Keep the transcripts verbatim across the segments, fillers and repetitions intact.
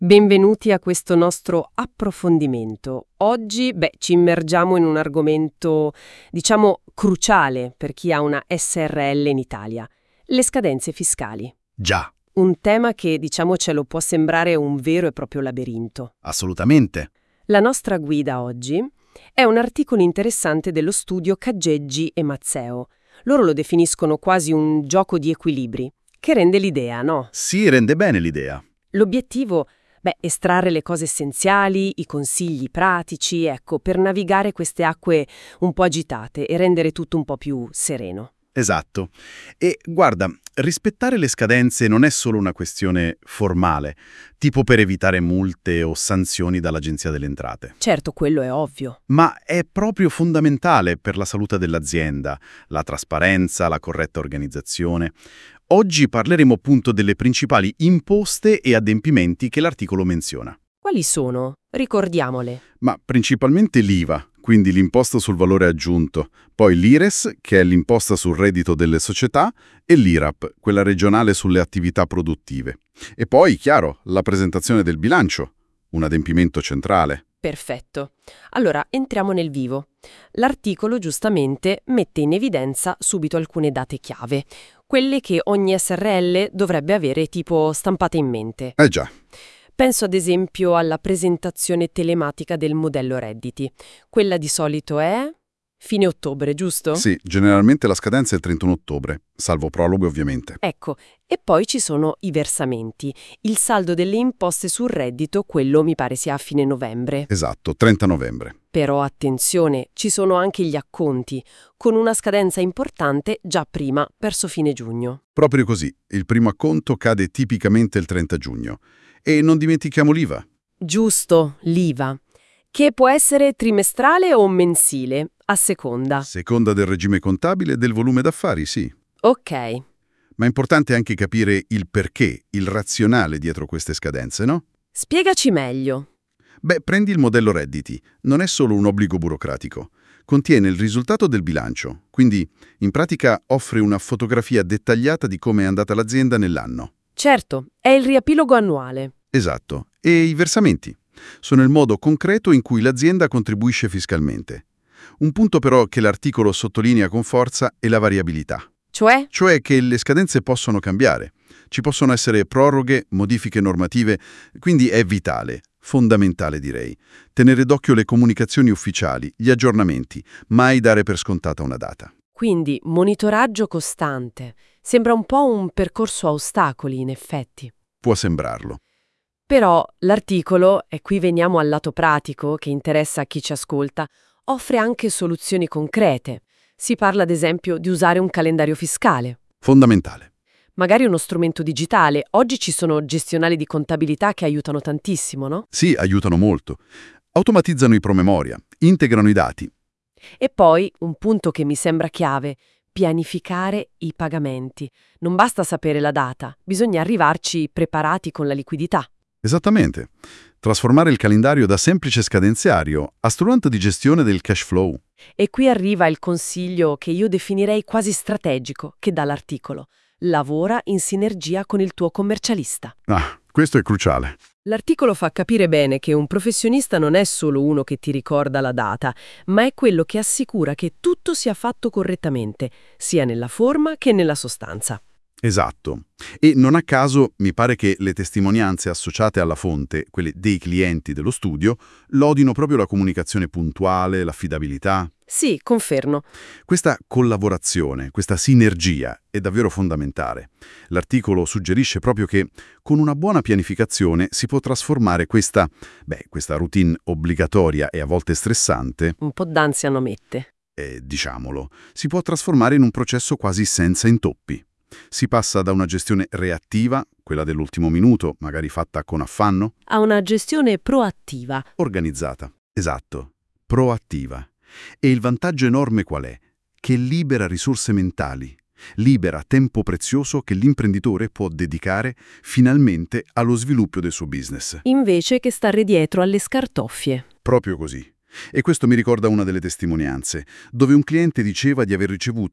Benvenuti a questo nostro approfondimento. Oggi, beh, ci immergiamo in un argomento, diciamo, cruciale per chi ha una S R L in Italia: le scadenze fiscali. Già, Un tema che, diciamocelo, può sembrare un vero e proprio labirinto. assolutamente. La nostra guida oggi è un articolo interessante dello studio Caggeggi e Mazzeo. Loro lo definiscono quasi un gioco di equilibri, che rende l'idea, no? Sì, rende bene l'idea. L'obiettivo, beh, estrarre le cose essenziali, i consigli pratici, ecco, per navigare queste acque un po' agitate e rendere tutto un po' più sereno. Esatto. E guarda, rispettare le scadenze non è solo una questione formale, tipo per evitare multe o sanzioni dall'Agenzia delle Entrate, Certo, quello è ovvio. ma è proprio fondamentale per la salute dell'azienda, la trasparenza, la corretta organizzazione. Oggi parleremo appunto delle principali imposte e adempimenti che l'articolo menziona. Quali sono? Ricordiamole. Ma principalmente l'I V A, quindi l'imposta sul valore aggiunto, poi l'I R E S, che è l'imposta sul reddito delle società, e l'I R A P, quella regionale sulle attività produttive. E poi, chiaro, la presentazione del bilancio, un adempimento centrale. Perfetto. Allora, entriamo nel vivo. L'articolo, giustamente, mette in evidenza subito alcune date chiave, quelle che ogni S R L dovrebbe avere tipo stampate in mente. Eh già, Penso ad esempio alla presentazione telematica del modello redditi. Quella di solito è fine ottobre, giusto? sì, generalmente la scadenza è il trentuno ottobre, salvo prologhe ovviamente. Ecco, e poi ci sono i versamenti. Il saldo delle imposte sul reddito, quello mi pare sia a fine novembre. Esatto, trenta novembre. Però attenzione, ci sono anche gli acconti, con una scadenza importante già prima, verso fine giugno. Proprio così, il primo acconto cade tipicamente il trenta giugno. E non dimentichiamo l'I V A. Giusto, l'I V A, che può essere trimestrale o mensile, a seconda. Seconda del regime contabile e del volume d'affari, sì. Ok. Ma è importante anche capire il perché, il razionale dietro queste scadenze, no? Spiegaci meglio. Beh, prendi il modello redditi. Non è solo un obbligo burocratico. Contiene il risultato del bilancio, quindi in pratica offre una fotografia dettagliata di come è andata l'azienda nell'anno. Certo, è il riepilogo annuale. Esatto. E i versamenti? Sono il modo concreto in cui l'azienda contribuisce fiscalmente. Un punto però che l'articolo sottolinea con forza è la variabilità. Cioè? Cioè che le scadenze possono cambiare. Ci possono essere proroghe, modifiche normative, quindi è vitale, fondamentale direi, tenere d'occhio le comunicazioni ufficiali, gli aggiornamenti, mai dare per scontata una data. Quindi monitoraggio costante. Sembra un po' un percorso a ostacoli, in effetti. Può sembrarlo. Però l'articolo, e qui veniamo al lato pratico che interessa a chi ci ascolta, offre anche soluzioni concrete. Si parla ad esempio di usare un calendario fiscale, Fondamentale. magari uno strumento digitale. Oggi ci sono gestionali di contabilità che aiutano tantissimo, no? Sì, aiutano molto. Automatizzano i promemoria, integrano i dati. E poi, un punto che mi sembra chiave, pianificare i pagamenti. Non basta sapere la data, bisogna arrivarci preparati con la liquidità. Esattamente. Trasformare il calendario da semplice scadenziario a strumento di gestione del cash flow. E qui arriva il consiglio che io definirei quasi strategico che dà l'articolo. Lavora in sinergia con il tuo commercialista. Ah, questo è cruciale. L'articolo fa capire bene che un professionista non è solo uno che ti ricorda la data, ma è quello che assicura che tutto sia fatto correttamente, sia nella forma che nella sostanza. Esatto. E non a caso mi pare che le testimonianze associate alla fonte, quelle dei clienti dello studio, lodino proprio la comunicazione puntuale, l'affidabilità. Sì, confermo. Questa collaborazione, questa sinergia è davvero fondamentale. L'articolo suggerisce proprio che con una buona pianificazione si può trasformare questa, beh, questa routine obbligatoria e a volte stressante, Un po' d'ansia non mette. eh, diciamolo, si può trasformare in un processo quasi senza intoppi. Si passa da una gestione reattiva, quella dell'ultimo minuto, magari fatta con affanno, Ha una gestione proattiva. organizzata. Esatto, proattiva. E il vantaggio enorme qual è? Che libera risorse mentali, libera tempo prezioso che l'imprenditore può dedicare finalmente allo sviluppo del suo business. Invece che stare dietro alle scartoffie. Proprio così. E questo mi ricorda una delle testimonianze, dove un cliente diceva di aver ricevuto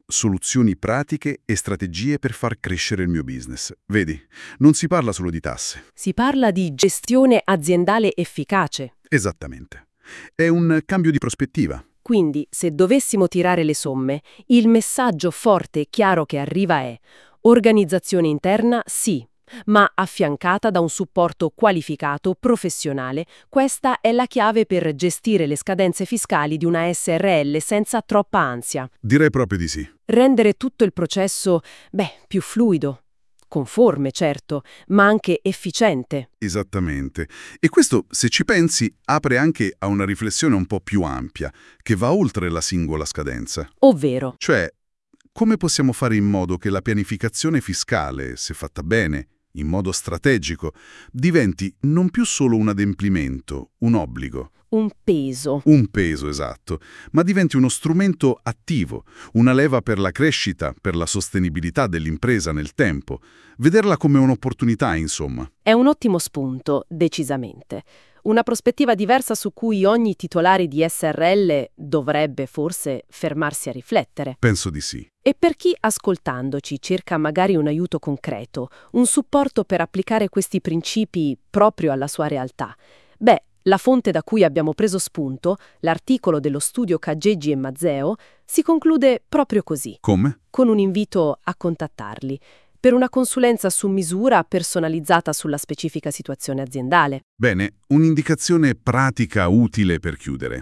soluzioni pratiche e strategie per far crescere il mio business. Vedi, non si parla solo di tasse. Si parla di gestione aziendale efficace. Esattamente. È un cambio di prospettiva. Quindi, se dovessimo tirare le somme, il messaggio forte e chiaro che arriva è: organizzazione interna, sì, ma affiancata da un supporto qualificato, professionale. Questa è la chiave per gestire le scadenze fiscali di una S R L senza troppa ansia. Direi proprio di sì. Rendere tutto il processo, beh, più fluido, conforme, certo, ma anche efficiente. Esattamente. E questo, se ci pensi, apre anche a una riflessione un po' più ampia, che va oltre la singola scadenza. Ovvero, Cioè, come possiamo fare in modo che la pianificazione fiscale, se fatta bene, in modo strategico, diventi non più solo un adempimento, un obbligo, un peso. un peso esatto, ma diventi uno strumento attivo, una leva per la crescita, per la sostenibilità dell'impresa nel tempo. Vederla come un'opportunità, insomma. È un ottimo spunto, decisamente. Una prospettiva diversa su cui ogni titolare di S R L dovrebbe forse fermarsi a riflettere. Penso di sì. E per chi, ascoltandoci, cerca magari un aiuto concreto, un supporto per applicare questi principi proprio alla sua realtà, beh, la fonte da cui abbiamo preso spunto, l'articolo dello studio Caggeggi e Mazzeo, si conclude proprio così, Come? con un invito a contattarli per una consulenza su misura personalizzata sulla specifica situazione aziendale. Bene, un'indicazione pratica utile per chiudere.